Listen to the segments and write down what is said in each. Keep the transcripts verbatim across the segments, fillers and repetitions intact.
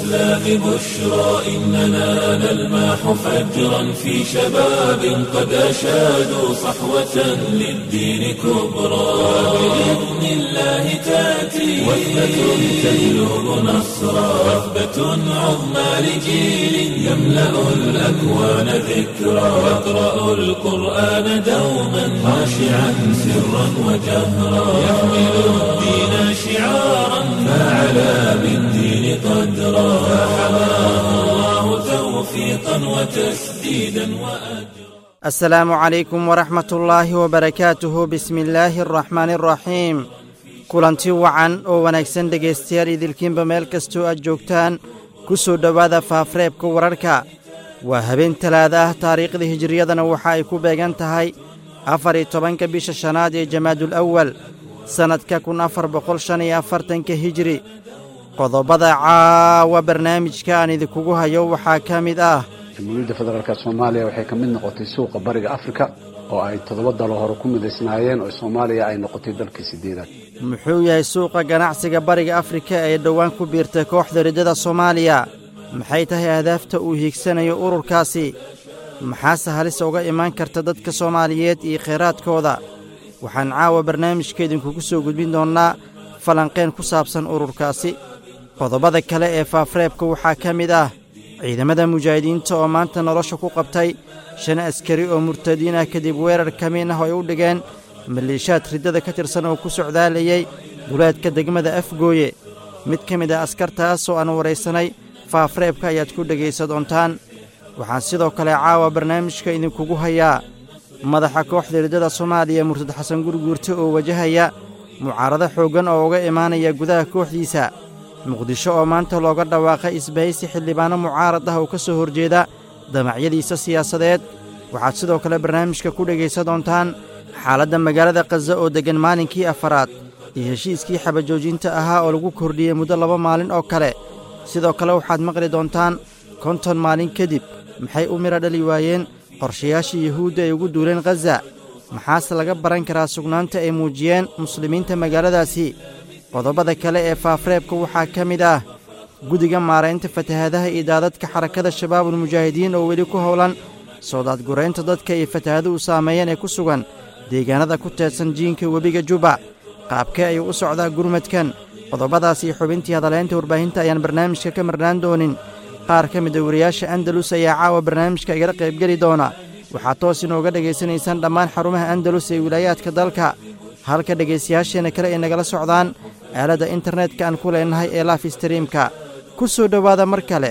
الإسلام بشرى إننا نلمح فجرا في شباب قد أشادوا صحوة للدين كبرى بإذن الله تأتي وثبة تجلب نصرا وثبة عظمى لجيل يملأ الأكوان ذكرا يقرأ القرآن دوما خاشعا سرا وجهرا يحمل الدين شعارا فعلى بالدين قدرا فحماه الله توفيقا وتسديدا وأجرا. السلام عليكم ورحمة الله وبركاته. بسم الله الرحمن الرحيم. kulanti wacan oo wanaagsan dhegaystayaal idilkiinba meel kastoo aad joogtaan ku soo dhowaada faafareebka wararka. waa habeen talaada ah, taariikhda hijriyadana waxa ay ku beegan tahay afar iyo tobanka bisha shanaad ee jamaadul awal sannadka kun afar boqol shan iyo afartanka hijri. qodobada caawa barnaamijka aan idinkugu hayo waxaa ka mid ah jamhuuriyadda federaalka soomaaliya waxay ka mid noqotay suuqa bariga afrika oo ay toddoba dalo hore ku midaysnaayeen oo soomaaliya ay noqotay dalkii siddeedaad. muxuu yahay suuqa ganacsiga bariga afrika ee dhowaan ku biirtay kooxda riddada soomaaliya? maxay tahay ahdaafta uu hiigsanayo ururkaasi? maxaase halis uga imaan karta dadka soomaaliyeed iyo khayraadkooda? waxaan caawa barnaamijka idinkugu soo gudbin doonnaa falanqeen ku saabsan ururkaasi. qodobada kale ee faafareebka waxaa ka mid ah ciidamada mujaahidiinta oo maanta nolosha ku qabtay shan askari oo murtadiin ah kadib weerar kamiin ah oo ay u dhigeen maleeshiyaad riddada ka tirsan oo ku socdaalayay duleedka degmada afgooye. mid ka mid ah askartaas oo aan waraysanay faafareebka ayaad ku dhegaysa doontaan. waxaan sidoo kale caawa barnaamijka idinkugu hayaa madaxa kooxda riddada soomaaliya murtad xasan gurguurte oo wajahaya mucaarado xooggan oo uga imaanaya gudaha kooxdiisa. muqdisho oo maanta looga dhawaaqay isbahaysi xildhibaano mucaarad ah oo ka soo horjeeda damacyadiisa siyaasadeed. waxaad sidoo kale barnaamijka ku dhegaysa doontaan xaaladda magaalada khaza oo deggan maalinkii afaraad iyo heshiiskii xabajoojinta ahaa oo lagu kordhiyey muddo laba maalin oo kale. sidoo kale waxaad maqli doontaan konton maalin kadib maxay u midho dhali waayeen qorshayaashii yuhuudda ay ugu duuleen khaza? maxaase laga baran karaa sugnaanta ay muujiyeen muslimiinta magaaladaasi? qodobada kale ee faafareebka waxaa ka mid ah guddiga maaraynta fatahaadaha iyo daadadka xarakada shabaabul mujaahidiin oo weli ku howlan soo daadguraynta dadka iyo fatahaaduhu saameeyeen ee ku sugan deegaanada ku teedsan jiinka webiga juba. qaabkee ayuu u socdaa gurmadkan? qodobadaas iyo xubintii hadaleynta warbaahinta ayaan barnaamijka ka marnaan doonin. qaar ka mid a wariyaasha andalus ayaa caawa barnaamijka igala qaybgeli doona. waxaad toos inooga dhegaysanaysaan dhammaan xarumaha andalus ee wilaayaadka dalka, halka dhegaystayaasheenna kale ay nagala socdaan aaladda internetka aan ku leenahay ee laaf streamka. ku soo dhowaada mar kale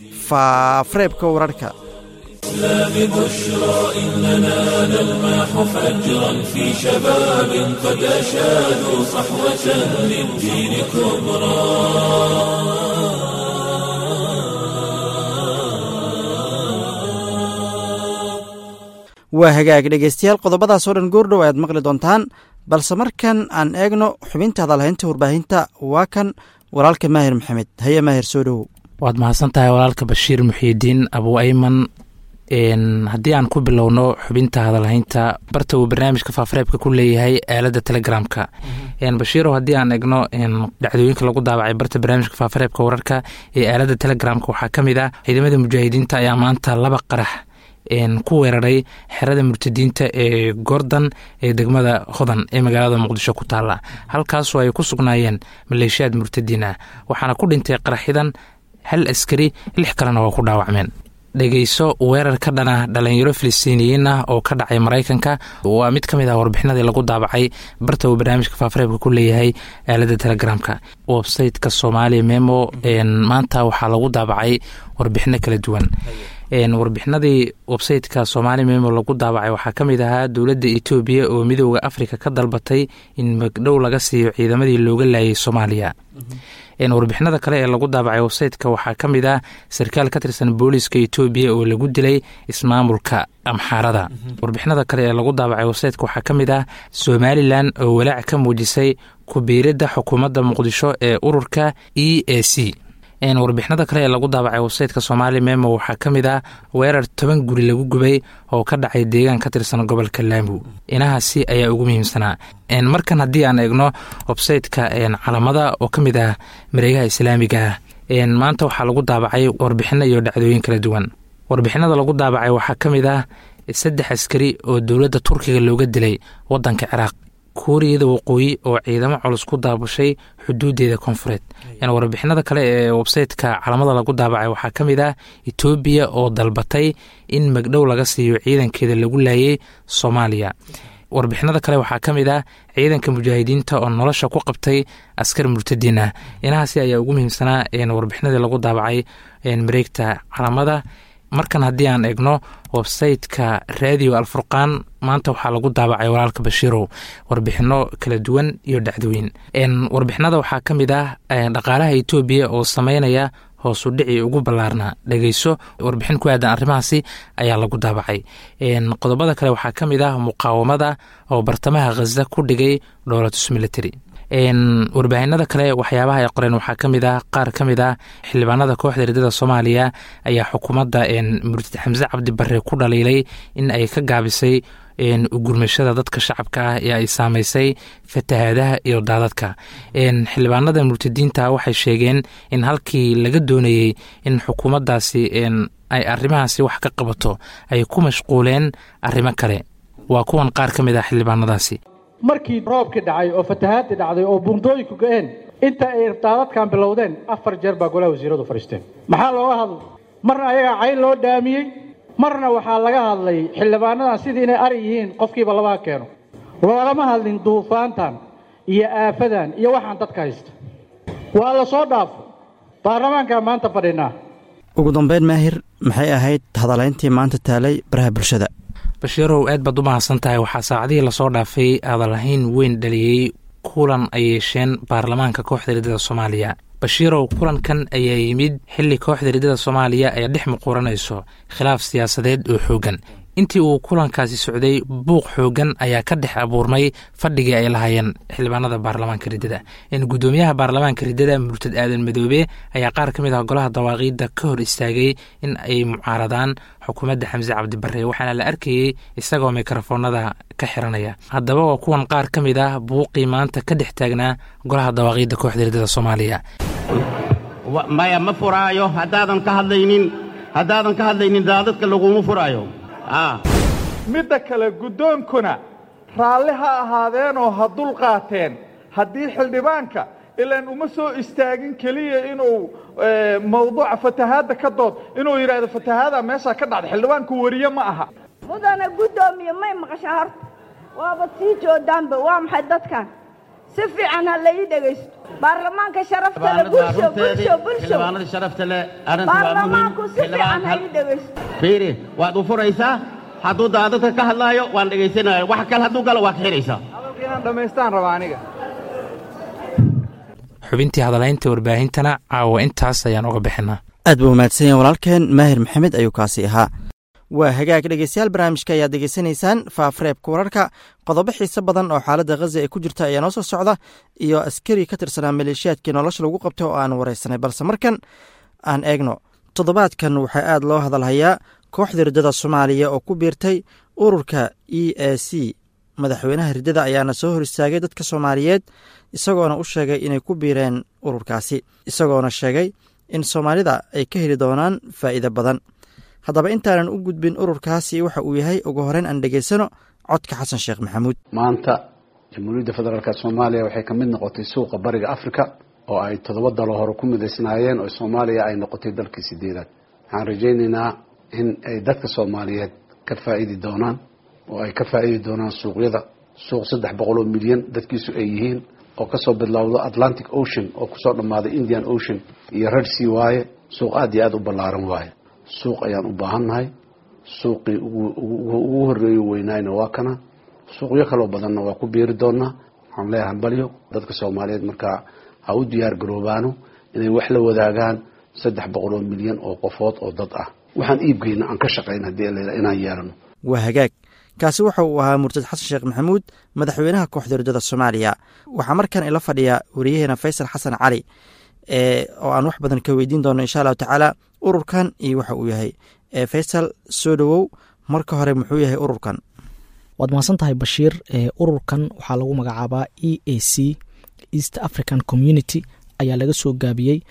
faafareebka wararka. الإسلام بشرى إننا نلمح فجرا في شباب قد أشادوا صحوة للدين كبرى. waa hagaag dhegaystayaal, qodobadaas oo dhan goordhow ayaad maqli doontaan, balse markan aan eegno xubinta hadalhaynta warbaahinta. waa kan walaalka maahir maxamed. haye maahir, soo dhowow. waad mahadsan tahay walaalka bashiir muxiidiin abu ayman. haddii aan ku bilowno xubinta hadalhaynta, barta uu barnaamijka faafareebka ku leeyahay aaladda telegramka. bashiirow, haddii aan egno dhacdooyinka lagu daabacay barta barnaamijka faafareebka wararka ee aaladda telegramka waxaa ka mid ah ciidamada mujaahidiinta ayaa maanta laba qarax ku weeraray xerada murtadiinta ee goordan ee degmada hodan ee magaalada muqdisho ku taala, halkaasoo ay ku sugnaayeen maleeshiyaad murtadiin ah. waxaana ku dhintay qaraxyadan hal askari, lix kalena waa ku dhaawacmeen. dhegeyso weerar ka dhana dhalinyaro filistiiniyiin ah oo ka dhacay maraykanka waa mid ka mid ah warbixinadii lagu daabacay barta uu barnaamijka faafareebka ku leeyahay aaladda telegramka. websiteka Somali Memo maanta waxaa lagu daabacay warbixino kala duwan. warbixinadii websiteka Somali Memo lagu daabacay waxaa ka mid ahaa dowladda Itoobiya oo midowda Afrika ka dalbatay in magdhow laga siiyo ciidamadii looga laayay Soomaaliya. warbixinada kale ee lagu daabacay websiteka waxaa ka mid ah sarkaal ka tirsan booliska Itoobiya oo lagu dilay ismaamulka Amxaarada. warbixinada kale ee lagu daabacay websiteka waxaa ka mid ah Somaliland oo walaac ka muujisay ku biiridda xukuumadda Muqdisho ee ururka E A C. warbixinada kale ee lagu daabacay websiteka Somali Memo waxaa ka mid ah weerar toban guri lagu gubay oo ka dhacay deegaan ka tirsan gobolka Lamu. inahaasi ayaa ugu muhiimsanaa. markan haddii aan eegno websiteka calamada oo ka mid ah mareegaha islaamiga maanta waxaa lagu daabacay warbixino iyo dhacdooyin kala duwan. warbixinada lagu daabacay waxaa ka mid ah saddex askari oo dowladda turkiga looga dilay wadanka ciraaq, kuuriyada waqooyi oo ciidamo culus ku daabushay xuduudeeda koonfureed. warbixinada kale ee websayteka calamada lagu daabacay waxaa ka mid ah etoobiya oo dalbatay in magdhow laga siiyo ciidankeeda lagu laayay soomaaliya. warbixinada kale waxaa ka mid ah ciidanka mujaahidiinta oo nolosha ku qabtay askar murtadiin ah. inahaasi ayaa ugu muhiimsanaa warbixinadii lagu daabacay mareegta calamada. markan haddii aan egno websayteka raadiyo alfurqaan, maanta waxaa lagu daabacay walaalka bashiirow warbixino kala duwan iyo dhacdooyin. warbixinada waxaa ka mid ah dhaqaalaha etoobiya oo sameynaya hoosu dhici ugu ballaarnaa. dhegeyso warbixin ku aadan arrimahaasi ayaa lagu daabacay. qodobada kale waxaa ka mid ah muqaawamada oo bartamaha khaza ku dhigay dhoolatus military. warbaahinada kale waxyaabaha ay qoreen waxaa ka mid ah qaar ka mid ah xildhibaanada kooxda ridada soomaaliya ayaa xukuumadda murtad xamse cabdi barre ku dhaliilay in ay ka gaabisay ugurmashada dadka shacabka ah ee ay saamaysay fatahaadaha iyo daadadka. xildhibaanada murtadiinta waxay sheegeen in halkii laga doonayey in xukuumaddaasi ay arrimahaasi wax ka qabato ay ku mashquuleen arrimo kale. waa kuwan qaar ka mid ah xildhibaanadaasi. markii roobkii dhacay oo fatahaadii dhacday oo buundooyinku go-een inta ay daadadkan bilowdeen afar jeer baa golaha wasiiradu fadhiisteen. maxaa looga hadlay? marna ayagaa cayn loo dhaamiyey, marna waxaa laga hadlay xildhibaanadan sidii inay ari yihiin qofkiiba labaha keeno. loolama hadlin duufaantan iyo aafadan iyo waxaan dadka haysta. waa la soo dhaafo baarlamaankaa maanta fadhinaa. ugu dambeyn maahir, maxay ahayd hadalayntii maanta taalay baraha bulshada? bashiirow aad baad u mahadsan tahay. waxaa saacadihii lasoo dhaafay hadalhayn weyn dhaliyey kulan ay yeesheen baarlamaanka kooxda ridada soomaaliya. bashiirow kulankan ayaa yimid xilli kooxda ridada soomaaliya ay dhex muquuranayso khilaaf siyaasadeed oo xooggan. intii uu kulankaasi socday buuq xooggan ayaa ka dhex abuurmay fadhigii ay lahaayeen xildhibaanada baarlamaanka ridada. gudoomiyaha baarlamaanka ridada murtad aadan madoobe ayaa qaar ka mid ah golaha dawaaqiidda ka hor istaagay in ay mucaaradaan xukuumadda xamse cabdi barre, waxaana la arkayey isagoo mikrofoonada ka xiranaya. haddaba waa kuwan qaar ka mid ah buuqii maanta ka dhex taagnaa golaha dawaaqiidda kooxda ridada soomaaliya. maya ma furaayo haddaadan ka hadlaynin haddaadan ka hadlaynin daadadka laguma furaayo. midda kale guddoonkuna raalli ha ahaadeenoo ha dul qaateen haddii xildhibaanka ilaan uma soo istaagin keliya inuu mawduuca fatahaadda ka dood inuu yidhaahdo fatahaada meeshaa ka dhacda. xildhibaanku wariye ma aha. mudana guddoomiye may maqashaa horta? waaba sii joodaanba. waa maxay dadkan? si fiican ha la ii dhegaysto. baarlamaanka sharafta le bulsho bulsho bulsho baarlamaanku si fiican ha ii dhegaysto. fiiri waad u furaysaa. hadduu daadadka ka hadlaayo waan dhegaysanaya. wax kale hadduu galo waa ka xidhaysaa. hadalka inaan dhammaystaan rabaa aniga. xubintii hadalaynta warbaahintana caawa intaas ayaan uga bixinaa. aad buu mahadsan yahay walaalkeen maahir maxamed ayuu kaasi ahaa. waa hagaag dhegeystayaal, barnaamijka ayaad degeysanaysaan faafareebka wararka. qodobo xiise badan oo xaaladda khaza ee ku jirta ayaa noo soo socda iyo askari ka tirsanaa maleeshiyaadkii nolosha lagu qabtay oo aan waraysanay. balse markan aan eegno, toddobaadkan waxaa aad loo hadalhayaa kooxda ridada soomaaliya oo ku biirtay ururka e a c. madaxweynaha ridada ayaana soo hor istaagay dadka soomaaliyeed isagoona u sheegay inay ku biireen ururkaasi, isagoona sheegay in soomaalida ay ka heli doonaan faa'iido badan. haddaba intaanan u gudbin ururkaasi waxa uu yahay, ugu horeyn aan dhegaysano codka xasan sheekh maxamuud. maanta jamhuuriyadda federaalk soomaaliya waxay ka mid noqotay suuqa bariga afrika oo ay toddoba dalo hore ku midaysnaayeen oo soomaaliya ay noqotay dalkii sideedaad. waxaan rajaynaynaa in ay dadka soomaaliyeed ka faa'idi doonaan oo ay ka faa'idi doonaan suuqyada. suuq saddex boqol oo milyan dadkiisu ay yihiin oo kasoo bilowdo Atlantic Ocean oo kusoo dhammaaday Indian Ocean iyo Red Sea waaye. suuq aad iyo aad u ballaaran waaye. suuq ayaan u baahannahay. suuqii ugu horreeyey weynayna waa kana. suuqyo kaloo badanna waa ku biiri doonaa. waxaan leeyahay hambalyo dadka soomaaliyeed markaa ha u diyaar garoobaano inay wax la wadaagaan saddex boqol oo milyan oo qofood oo dad ah. waxaan iibgeyna aan ka shaqayn haddii la inaan yeelano. waa hagaag. kaasi waxa uu ahaa murtad xasan sheekh maxamuud, madaxweynaha kooxda ridada soomaaliya. waxaa markan ila fadhiya wariyaheena faysal xasan cali oo aan wax badan ka weydiin doono insha allahu tacaala ururkan iyo waxa uu yahay. faysal soo dhowow. marka hore muxuu yahay ururkan? waad mahadsan tahay bashiir. ururkan waxaa lagu magacaabaa e a c, East African Community ayaa laga soo gaabiyey.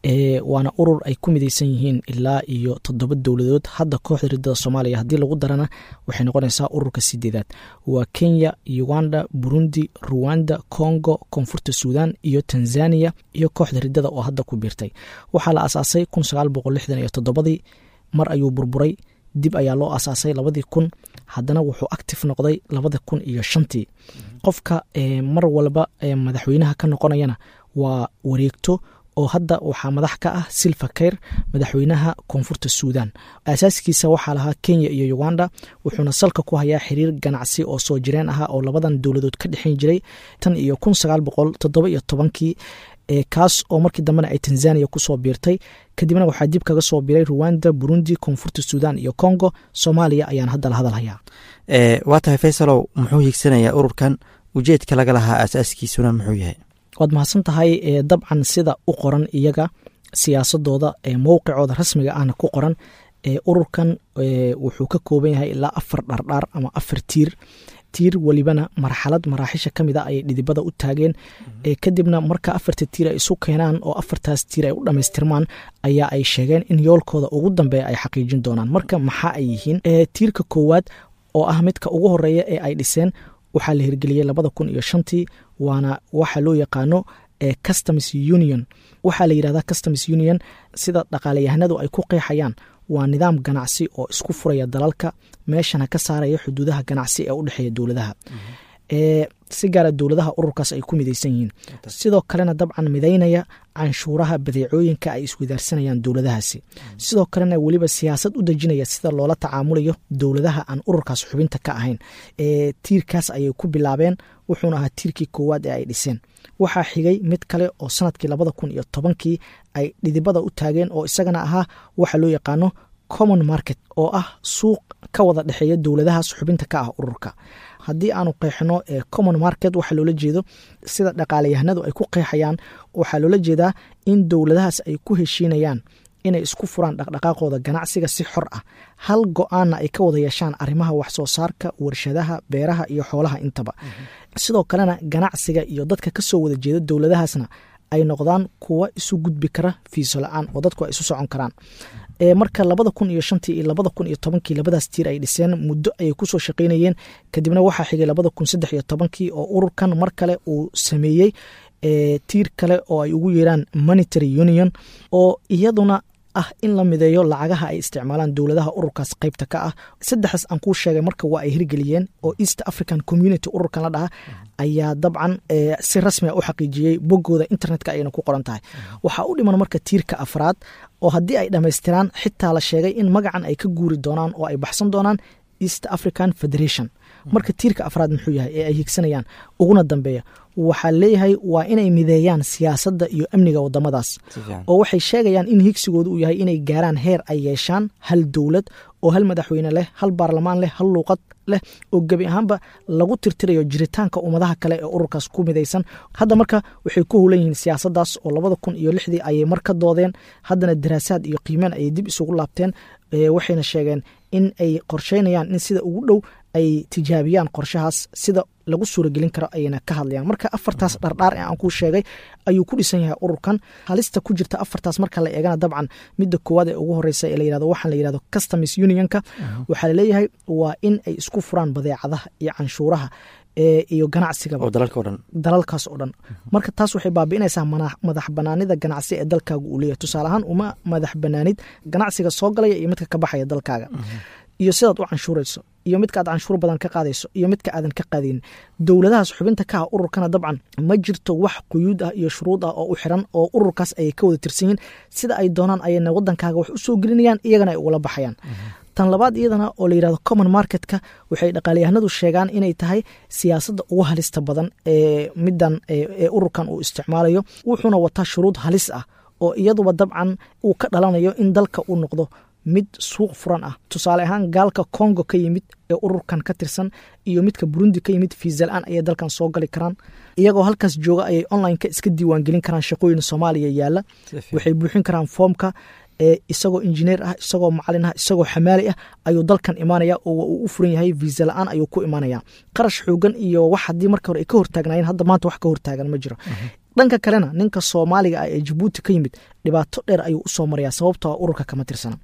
waana urur ay ku midaysan yihiin ilaa iyo toddoba dowladood. hadda kooxda ridada soomaaliya haddii lagu darana waxay noqonaysaa ururka sideedaad. waa kenya, uganda, burundi, ruwanda, congo, koonfurta suudan iyo tanzania iyo kooxda ridada oo hadda ku biirtay. waxaa la asaasay kun sagaal boqol lixdan iyo toddobadii, mar ayuu burburay, dib ayaa loo asaasay labadii kun, haddana wuxuu active noqday labada kun iyo shantii. qofka mar walba madaxweynaha ka noqonayana waa wareegto oo hadda waxaa madax ka ah Salva Kiir, madaxweynaha koonfurta suudan. asaaskiisa waxaa lahaa kenya iyo uganda, wuxuuna salka ku hayaa xiriir ganacsi oo soo jireen ahaa oo labadan dowladood ka dhexeyn jiray tan iyo kun sagaal boqol toddoba iyo tobankii, kaas oo markii dambena ay tanzania kusoo biirtay. kadibna waxaa dib kaga soo biiray ruwanda, burundi, koonfurta suudan iyo congo. soomaaliya ayaan hadda la hadal hayaa. waa tahay faysalow, muxuu hiigsanayaa ururkan? ujeedka laga lahaa asaaskiisuna muxuu yahay? waad mahadsan tahay. dabcan sida u qoran iyaga siyaasadooda, mowqicooda rasmiga ahna ku qoran, ururkan wuxuu ka kooban yahay ilaa afar dhardhaar ama afar tiir. tiir welibana marxalad maraaxisha ka mid a ayay dhidibada u taageen. kadibna marka afarta tiir ay isu keenaan oo afartaas tiir ay u dhammaystirmaan ayaa ay sheegeen in yoolkooda ugu dambeeya ay xaqiijin doonaan. marka maxaa ay yihiin? tiirka koowaad oo ah midka ugu horeeya ee ay dhiseen waxaa la hirgeliyey labada kun iyo shantii, waana waxa loo yaqaano customs union. waxaa la yidhahdaa customs union sida dhaqaalayahanadu ay ku qeexayaan waa nidaam ganacsi oo isku furaya dalalka, meeshana ka saaraya xuduudaha ganacsi ee u dhexeeya dowladaha. si gaara dowladaha ururkaas ay ku midaysan yihiin. sidoo kalena dabcan midaynaya canshuuraha badeecooyinka ay iswadaarsanayaan dowladahaasi. sidoo kalena weliba siyaasad u dejinaya sida loola tacaamulayo dowladaha aan ururkaas xubinta ka ahayn. tiirkaas ayay ku bilaabeen, wuxuuna ahaa tiirkii koowaad ee ay dhiseen. waxaa xigay mid kale oo sanadkii labada kun iyo tobankii ay dhidibada u taageen oo isagana ahaa waxa loo yaqaano common market, oo ah suuq ka wada dhexeeya dowladahaas xubinta ka ah ururka. haddii aanu qeexno common market waxa loola jeedo sida dhaqaalayahanadu ay ku qeexayaan, waxaa loola jeedaa in dowladahaas ay ku heshiinayaan inay isku furaan dhaqdhaqaaqooda ganacsiga si xor ah, hal go-aanna ay ka wada yeeshaan arrimaha waxsoo saarka, warshadaha, beeraha iyo xoolaha intaba. sidoo kalena ganacsiga iyo dadka kasoo wada jeeda dowladahaasna ay noqdaan kuwa isu gudbi kara fiiso la-aan oo dadku ay isu socon karaan. marka labada kun iyo shantii iyo labada kun iyo tobankii labadaas tiir ay dhiseen muddo ayay kusoo shaqaynayeen. kadibna waxaa xigay labada kun saddex iyo tobankii oo ururkan mar kale uu sameeyey tiir kale oo ay ugu yeeraan monetary union, oo iyaduna ah in la mideeyo lacagaha ay isticmaalaan dowladaha ururkaas qaybta ka ah. saddexdaas aan kuu sheegay marka waa ay hirgeliyeen, oo East African Community ururkan la dhaha ayaa dabcan si rasmi ah u xaqiijiyey boggooda internetka ayayna ku qoran tahay. waxaa u dhiman marka tiirka afraad oo haddii ay dhammaystiraan xitaa la sheegay in magacan ay ka guuri doonaan oo ay baxsan doonaan East African Federation. marka tiirka afraad muxuu yahay ee ay higsanayaan uguna dambeeya? waxaa leeyahay waa inay mideeyaan siyaasadda iyo amniga wadamadaas, oo waxay sheegayaan in higsigoodu uu yahay inay gaaraan heer ay yeeshaan hal dowlad oo hal madaxweyne leh, hal baarlamaan leh, hal luuqad leh, oo gebi ahaanba lagu tirtirayo jiritaanka ummadaha kale ee ururkaas ku midaysan. hadda marka waxay ku hulan yihiin siyaasaddaas oo labada kun iyo lixdii ayay mar ka doodeen, haddana daraasaad iyo qiimeen ayay dib isugu laabteen. waxayna sheegeen in ay qorsheynayaan in sida ugu dhow ay tijaabiyaan qorshahaas sida lagu suuragelin karo ayayna ka hadlayaan. marka afartaas dhardhaar ee aan kuu sheegay ayuu ku dhisan yahay ururkan. halista ku jirta afartaas marka la eegana dabcan midda koowaad ee ugu horeysa ee la yirahdo waxaan la yirahdo customs unionka, waxaa laleeyahay waa in ay isku furaan badeecadaha iyo canshuuraha iyo ganacsiga dalalkaas oo dhan. marka taas waxay baabi'inaysaa madax banaanida ganacsi ee dalkaaga uu leeyahay. tusaale ahaan uma madax banaanid ganacsiga soo galaya iyo midka ka baxaya dalkaaga, iyo sidaad u canshuurayso, iyo midka aad canshuur badan ka qaadayso, iyo midka aadan ka qaadaynin. dowladahaas xubinta ka ah ururkana dabcan ma jirto wax quyuud ah iyo shuruud ah oo u xiran, oo ururkaas ayay ka wada tirsan yihiin. sida ay doonaan ayayna wadankaaga wax u soo gelinayaan, iyagana ay ugala baxayaan. tan labaad iyadana oo la yirahdo common marketka, waxay dhaqaalayahanadu sheegaan inay tahay siyaasadda ugu halista badan ee midan ee ururkan uu isticmaalayo. wuxuuna wataa shuruud halis ah oo iyaduba dabcan uu ka dhalanayo in dalka uu noqdo mid suuq furan ah. tusaale ahaan gaalka Congo ka yimid ee ururkan ka tirsan iyo midka Burundi ka yimid fiisa la'aan ayay dalkan soo gali karaan. iyagoo halkaas jooga ayay online-ka iska diiwaan gelin karaan shaqooyin Soomaaliya yaala. waxay buuxin karaan foomka ee isagoo injineer ah, isagoo macallin ah, isagoo xamaali ah ayuu dalkan imaanaya oo uu u furan yahay fiisa la'aan ayuu ku imaanaya. qarash xoogan iyo wax haddii marka hore ay ka hortaagnaayeen hadda maanta wax ka hortaagan ma jiro. dhanka kalena ninka soomaaliga ah ee jabuuti ka yimid dhibaato dheer ayuu usoo marayaa sababtoo ururka kama tirsana.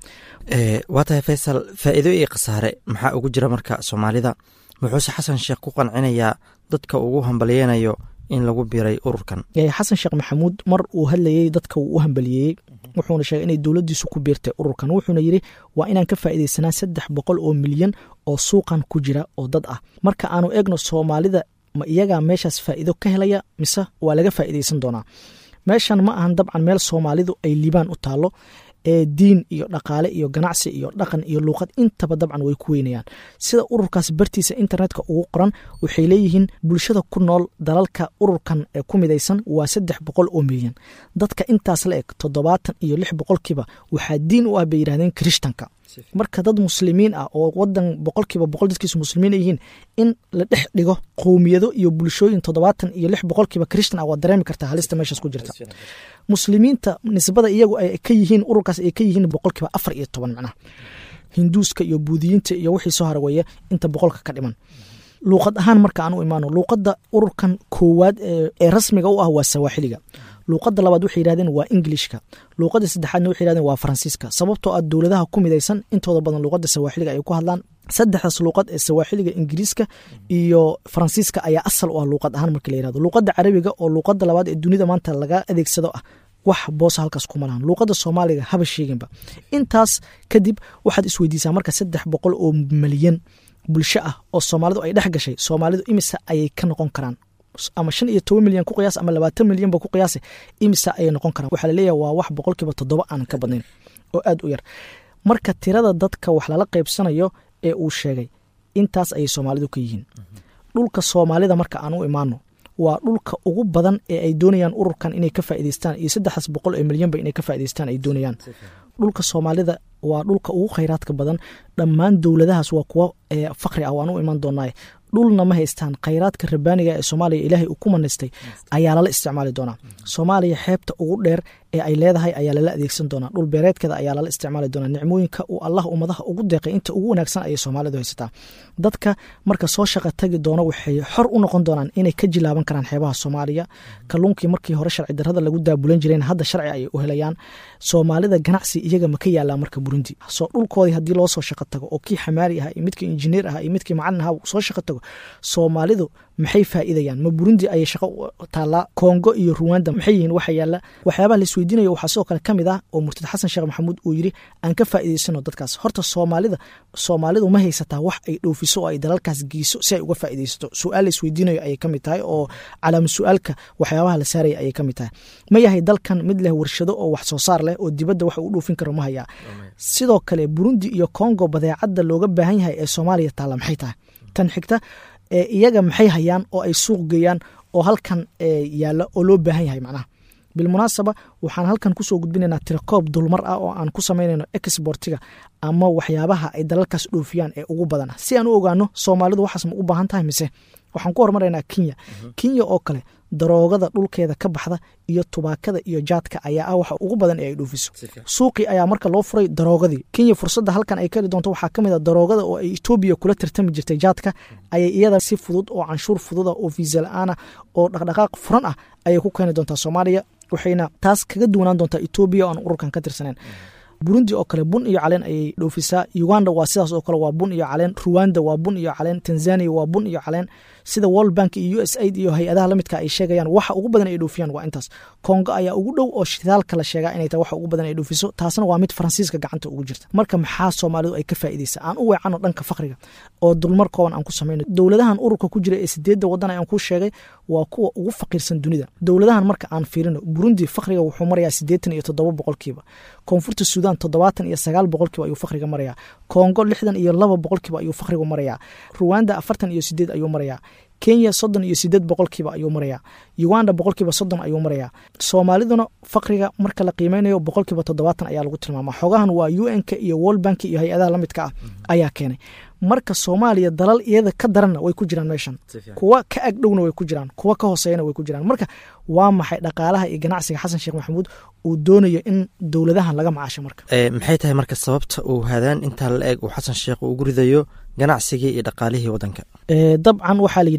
waa tahay faysal, faa'iido iyo khasaare maxaa ugu jira marka soomaalida? muxuuse xasan sheekh ku qancinayaa dadka ugu hambalyeynayo in lagu biray ururkan? xasan sheekh maxamuud mar uu hadlayey dadka uu u hambaliyeeyey wuxuuna sheegay inay dowladdiisu ku biirtay ururkan. wuxuuna yidhi waa inaan ka faa'iidaysanaa saddex boqol oo milyan oo suuqan ku jira oo dad ah. marka aanu eegno soomaalida ma iyagaa meeshaas faa'iido ka helaya mise waa laga faa'iidaysan doonaa? meeshan ma ahan dabcan meel soomaalidu ay liibaan u taallo, ee diin iyo dhaqaale iyo ganacsi iyo dhaqan iyo luuqad intaba dabcan way ku weynayaan. sida ururkaas bartiisa internetka ugu qoran waxay leeyihiin bulshada ku nool dalalka ururkan ee ku midaysan waa saddex boqol oo milyan. dadka intaas la eg toddobaatan iyo lix boqolkiiba waxaa diin u ah bay yidhahdeen kirishtanka. marka dad muslimiin ah oo wadan boqolkiiba boqol dadkiisu muslimiin yihiin in la dhex dhigo qowmiyado iyo bulshooyin toddobaatan iyo lix boqolkiiba kirishtan ah waa dareemi kartaa halista meeshaas ku jirta. muslimiinta nisbada iyagu ay ka yihiin ururkaas ay ka yihiin boqolkiiba afar iyo toban macnaha. hinduuska iyo buudiyiinta iyo wixii soo harweeya inta boqolka ka dhiman. luuqad ahaan marka aan u imaano luuqadda ururkan koowaad ee rasmiga u ah waa sawaaxiliga. luuqadda labaad waxay yidhahdeen waa ingilishka. luuqadda saddexaadna waxay yidhahdeen waa faransiiska, sababtoo ah dowladaha ku midaysan intooda badan luuqadda sawaaxiliga ay ku hadlaan. saddexdaas luuqad ee sawaaxiliga, ingiriiska iyo faransiiska ayaa asal u ah luuqad ahaan marka la yirahdo. luuqadda carabiga oo luuqadda labaad ee dunida maanta laga adeegsado ah wax boosa halkaas kuma lahan. luuqadda soomaaliga haba sheeginba. intaas kadib waxaad isweydiisaa marka saddex boqol oo milyan bulsho ah oo soomaalidu ay dhex gashay, soomaalidu imisa ayay ka noqon karaan? ama shan iyo toban milyan ku qiyaas ama labaatan milyan ba ku qiyaasa, imisa ayay noqon karaan? waxaa laleeyahay waa wax boqolkiiba toddoba aan ka badnayn oo aad u yar. marka tirada dadka wax lala qaybsanayo ee uu sheegay intaas ayay soomaalidu ka yihiin. dhulka soomaalida marka aan u imaano waa dhulka ugu badan ee ay doonayaan ururkan inay ka faa'iidaystaan, iyo saddexdaas boqol ee milyanba inay ka faa'iidaystaan ay doonayaan. dhulka soomaalida waa dhulka ugu khayraadka badan. dhammaan dowladahaas waa kuwo fakri ah, waan u imaan doonaa. dhulna ma haystaan. khayraadka rabbaaniga ee soomaaliya ilaahay uu ku manaystay ayaa lala isticmaali doonaa. soomaaliya xeebta ugu dheer ee ay leedahay ayaa lala adeegsan doonaa. dhul beereedkeeda ayaa lala isticmaali doonaa. nicmooyinka uu allah ummadaha ugu deeqay inta ugu wanaagsan ayay soomaalidu haysataa. dadka marka soo shaqa tagi doono waxay xor u noqon doonaan inay ka jilaaban karaan xeebaha soomaaliya. kalluunkii markii hore sharci darrada lagu daabulan jireen hadda sharci ayay u helayaan. soomaalida ganacsi iyaga ma ka yaalaa marka burundi? soo dhulkoodii haddii loo soo shaqa tago oo kii xamaari aha iyo midkii injineer aha iyo midkii macalin aha soo shaqa tago, soomaalidu maxay faa'iidayaan? ma burundi ayay shaqo taallaa? kongo iyo ruwanda maxay yihiin waxa yaalla? waxyaabaha la isweydiinayo waxaa sidoo kale ka mid ah oo murtad xasan sheekh maxamuud uu yidhi aan ka faa'iidaysano dadkaas. horta soomaalida soomaalidu ma haysataa wax ay dhoofiso oo ay dalalkaas geyso si ay uga faa'iidaysato? su-aal la isweydiinayo ayay ka mid tahay oo calaama su-aalka waxyaabaha la saaraya ayay ka mid tahay. ma yahay dalkan mid leh warshado oo wax soo saar leh oo dibadda wax uu dhoofin karo? ma hayaa. sidoo kale burundi iyo kongo badeecadda looga baahan yahay ee soomaaliya taalla maxay tahay? tan xigta iyaga maxay hayaan oo ay suuq geeyaan oo halkan yaalla oo loo baahan yahay macnaha? bilmunaasaba waxaan halkan kusoo gudbinaynaa tirakoob dulmar ah oo aan ku samaynayno exportiga ama waxyaabaha ay dalalkaas dhoofiyaan ee ugu badan si aan u ogaano soomaalidu waxaas ma u baahan tahay mise. waxaan ku hormaraynaa kenya. kenya oo kale daroogada dhulkeeda ka baxda iyo tubaakada iyo jaadka ayaa ah waxa ugu badan ee ay dhoofiso. suuqii ayaa marka loo furay daroogadii. kenya fursadda halkan ay ka heli doonto waxaa ka mid a daroogada oo ay etoobiya kula tartami jirtay jaadka ayay iyada si fudud oo canshuur fududa oo fiisa la-aan ah oo dhaqdhaqaaq furan ah ayay ku keeni doontaa soomaaliya. waxayna taas kaga duwanaan doontaa etoobiya oo aan ururkan ka tirsaneyn. burundi oo kale bun iyo caleen ayay dhoofisaa. uganda waa sidaas oo kale waa bun iyo caleen. ruwanda waa bun iyo caleen. tanzania waa bun iyo caleen. sida world bank iyo u s aid iyo hay-adaha lamidka ay sheegayaan waxa ugu badan ay dhoofiyaan waa intaas. kongo ayaa ugu dhow oo shidaalka la sheegaa inay tahay waxa ugu badan ay dhoofiso. taasna waa mid faransiiska gacanta ugu jirta. marka maxaa soomaalidu ay ka faa'iidaysa? aan u weecano dhanka fakriga oo dulmar kooban aan ku samayno. dowladahan ururka ku jira ee sideedda wadan aan ku sheegay waa kuwa ugu faqiirsan dunida. dowladahan marka aan fiirino, burundi fakriga wuxuu marayaa siddeetan iyo toddoba boqolkiiba. koonfurta suudaan toddobaatan iyo sagaal boqolkiiba ayuu fakriga marayaa. kongo lixdan iyo laba boqolkiiba ayuu fakrigu marayaa. ruwanda afartan iyo sideed ayuu marayaa. kenya soddon iyo sideed boqolkiiba ayuu marayaa. uganda boqolkiiba soddon ayuu marayaa. soomaaliduna fakriga marka la qiimeynayo boqolkiiba toddobaatan ayaa lagu tilmaamaa. xogahan waa u n-ka iyo world bank iyo hay-adaha lamidka ah ayaa keenay. marka soomaaliya dalal iyada ka daranna way ku jiraan meeshan, kuwa ka agdhowna way ku jiraan, kuwa ka hooseeyana way ku jiraan. marka waa maxay dhaqaalaha iyo ganacsiga xasan sheekh maxamuud uu doonayo in dowladahan laga macaasho? marka maxay tahay marka sababta uu hadaan intaa la eg uu xasan sheekh ugu ridayo ganacsigii iyo dhaqaalihii wadanka? dabcan waxaa la yidhaahdaa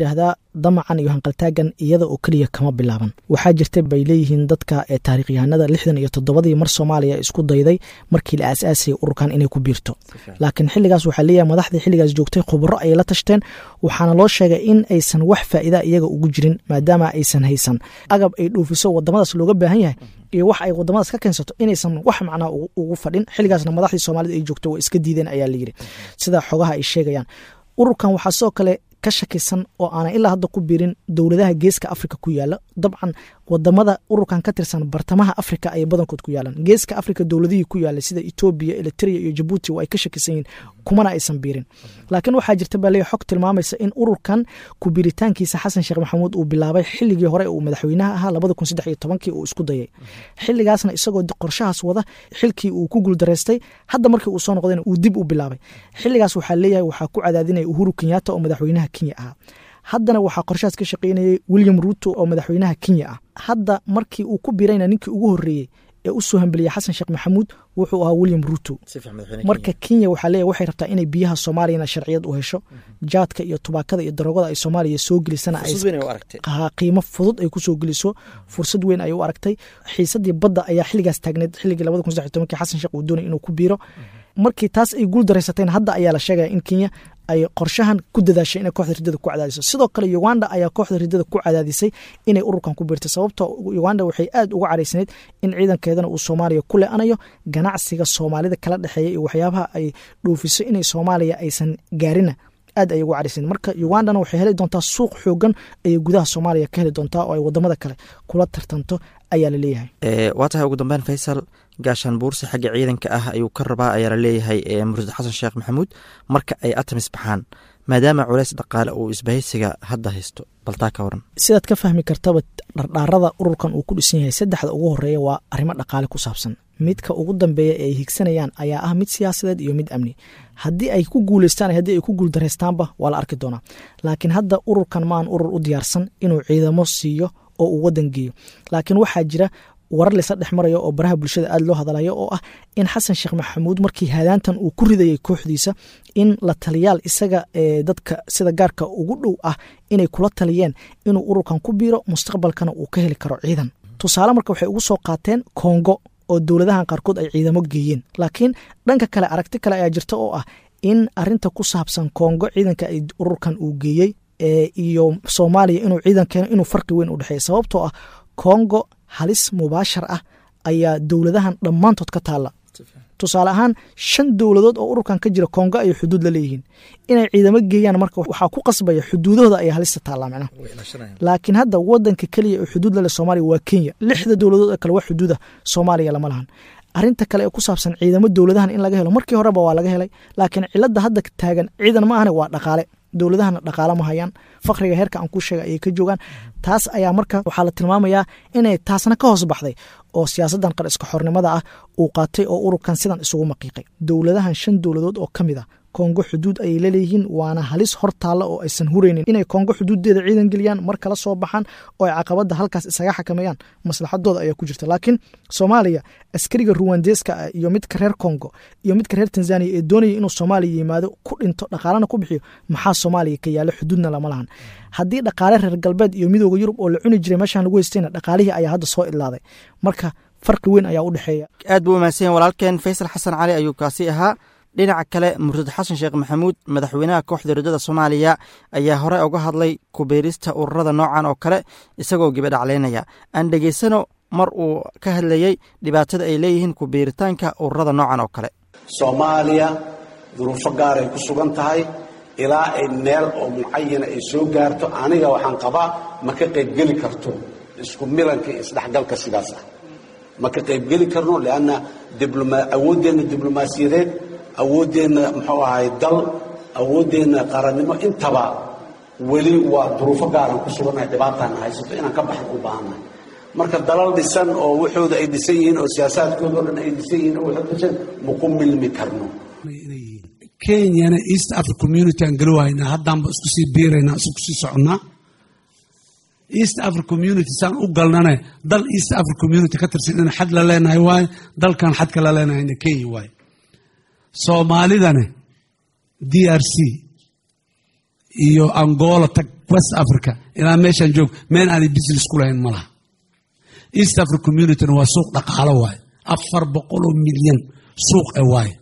damacan iyo hanqaltaagan iyada oo keliya kama bilaaban. waxaa jirta bay leeyihiin dadka ee taariikhyahanada lixdan iyo toddobadii mar Soomaaliya isku dayday markii la aasaasay ururkan inay ku biirto, laakiin xilligaas waxaa leeyahay madaxdii xilligaas joogtay khubaro ay la tashteen, waxaana loo sheegay in aysan wax faa'iido iyaga ugu jirin maadaama aysan haysan agab ay dhoofiso wadamadaas looga baahan yahay iyo wax ay wadamadaas ka keensato inaysan wax macnaa ugu fadhin. xilligaasna madaxdii Soomaalida ay joogtay way iska diideen ayaa la yiri sida xogaha ay sheegayaan. ururkan waxaa soo kale ka shakisan oo aanay ilaa hadda ku biirin dowladaha geeska Afrika ku yaala. dabcan wadamada ururkan ka tirsan bartamaha Afrika ay badankood ku yaalaan. geeska Afrika dowladihii ku yaala sida Ethiopia, Eritrea iyo Djibouti way ka shakisan yihiin kumana aysan biirin. laakiin waxaa jirta balay xog tilmaamaysa in ururkan ku biiritaankiisa Xasan Sheekh Maxamuud uu bilaabay xilligii hore uu madaxweynaha ahaa labada kun saddex iyo tobankii uu isku dayay. xilligaasna isagoo qorshahaas wada xilkii uu ku guuldareystay, hadda markii uu soo noqdayna uu dib u bilaabay. xilligaas waxaa leeyahay waxaa ku cadaadinaya Uhuru Kenyatta oo madaxweynaha Kenya ah. haddana waxaa qorshahaas ka shaqeynayay William Ruto oo madaxweynaha Kenya ah. hadda markii uu ku biirayna ninkii ugu horeeyay ee u soo hambaliyay Xasan Sheekh Maxamuud wuxuu ahaa William Ruto. marka Kenya waxaa leeyahay waxay rabtaa inay biyaha Soomaaliya sharciyad u hesho, jaadka iyo tubaakada iyo daroogada ay Soomaaliya soo gelisana ay qiimo fudud ay ku soo geliso. fursad weyn ay u aragtay. xiisadii badda ayaa xilligaas taagneed xilligii labada kun saddex iyo tobankii Xasan Sheekh uu doonay inuu ku biiro. markii taas ay guul dareysatay hadda ayaa la sheegaya in Kenya ay qorshahan ku dadaashay inay kooxda ridada ku cadaadiso. sidoo kale Uganda ayaa kooxda ridada ku cadaadisay inay ururkan ku biirto, sababtoo Uganda waxay aad uga caraysnayd in ciidankeedana uu Soomaaliya ku leeanayo, ganacsiga Soomaalida kala dhaxeeya iyo waxyaabaha ay dhoofiso inay Soomaaliya aysan gaarina aad ay ugu caraysnayd. marka Ugandana waxay heli doontaa suuq xoogan ay gudaha Soomaaliya ka heli doontaa oo ay wadamada kale kula tartanto ayaa la leeyahay. ee waa tahay ugu dambeyn Faysal gaashaan buursi xagga ciidanka ah ayuu ka rabaa ayaa la leeyahay ee Murtad Xasan Sheekh Maxamuud marka ay atamis baxaan maadaama culays dhaqaale uu isbahaysiga hadda haysto. baltaa ka waran sidaad ka fahmi kartaba dhardhaarada ururkan uu ku dhisan yahay saddexda ugu horeeya waa arrimo dhaqaale ku saabsan. midka ugu dambeeya ee ay higsanayaan ayaa ah mid siyaasadeed iyo mid amni. haddii ay ku guuleystaan haddii ay ku guuldareystaanba waa la arki doonaa. laakiin hadda ururkan maan urur u diyaarsan inuu ciidamo siiyo oo uu wadan geeyo. laakiin waxaa jira warar la saddex marayo oo baraha bulshada aad loo hadalayo oo ah in Xasan Sheekh Maxamuud markii hadaantan uu ku ridayay kooxdiisa in la taliyaal isaga ee dadka sida gaarka ugu dhow ah inay kula taliyeen inuu ururkan ku biiro mustaqbalkana uu ka heli karo ciidan. tusaale marka waxay ugu soo qaateen Kongo oo dowladahan qaarkood ay ciidamo geeyeen. laakiin dhanka kale aragti kale ayaa jirta oo ah in arinta ku saabsan Kongo ciidanka ay ururkan uu geeyay ee iyo Soomaaliya inuu ciidankeena inuu farqi weyn u dhaxeeyo, sababtoo ah Kongo halis mubaashar ah ayaa dowladahan dhammaantood ka taala. tusaale ahaan shan dowladood oo ururkan ka jira Kongo ay xuduud la leeyihiin inay ciidamo geeyaan marka waxaa ku qasbaya xuduudooda ay halista taala macna. laakiin hadda wadanka kaliya ee xuduud la leh Soomaaliya waa Kenya. lixda dowladood ee kale waa xuduuda Soomaaliya lama lahan. arinta kale ee ku saabsan ciidamo dowladahan in laga helo markii horeba waa laga helay, laakiin cilada hadda taagan ciidan ma ahane waa dhaqaale. dowladahana dhaqaale ma hayaan, faqriga heerka aan ku sheegay ay ka joogaan. taas ayaa marka waxaa la tilmaamayaa inay taasna ka hoos baxday oo siyaasadan qar iska xornimada ah uu qaatay oo ururkan sidan isugu maqiiqay. dowladahan shan dowladood oo kamid ah Kongo xuduud ay leeyihiin waana halis hortaala oo aysan hureynin inay Kongo xuduudeeda ciidan geliyaan mar kala soo baxaan oo ay caqabada halkaas isaga xakameeyaan. maslaxadooda ayaa ku jirta. laakiin Soomaaliya askariga Ruwandeska iyo midka reer Kongo iyo midka reer Tanzania ee doonaya inuu Soomaaliya yimaado ku dhinto dhaqaalana ku bixiyo maxaa Soomaaliya ka yaala xuduudna lama lahan. haddii dhaqaale reer galbeed iyo midowga Yurub oo la cuni jiray meeshan lagu haystayna dhaqaalihii ayaa hadda soo ilaaday. marka farqi weyn ayaa u dhaxeeya. aad buu mahadsan walaalkeen Faysal Xasan Cali ayuu kaasi ahaa. dhinaca kale Murtad Xasan Sheekh Maxamuud madaxweynaha kooxda ridada Soomaaliya ayaa hore uga hadlay ku biirista ururada noocan oo kale isagoo gibadhacleynaya. aan dhageysano mar uu ka hadlayay dhibaatada ay leeyihiin ku biiritaanka ururada noocan oo kale. Soomaaliya duruufo gaar ay ku sugan tahay ilaa ay meel oo mucayan ay soo gaarto aniga waxaan qabaa ma ka qayb geli karto isku milanka isdhaxgalka sidaas ah. ma ka qayb geli karno laana dibloma awoodeena diblomaasiyadeed awoodeena muxuu ahay dal awoodeena qarannimo intaba weli waa duruufo gaar ah ku sugan dhibaataan haysato inaan ka baxo u baahanahay. marka dalal dhisan oo wuxuuda ay dhisan yihiin oo siyaasaadkooda dhan ay dhisan yihiin oo wuxuu dhisan ma ku milmi karno. Kenyana East Africa Community aan galwayna haddaanba isku sii biirayna isku sii soconnaa. East Africa Community saan u galnana dal East Africa Community ka tirsan in xad la leenahay waay dalkan xad kala leenahay Kenya waay. Soomaalidana D R C iyo angola tag west africa ilaa meeshaan joog meel aanay business ku lahayn ma laha east africa communityna waa suuq dhaqaalo waaye afar boqol oo milyan suuq e waaye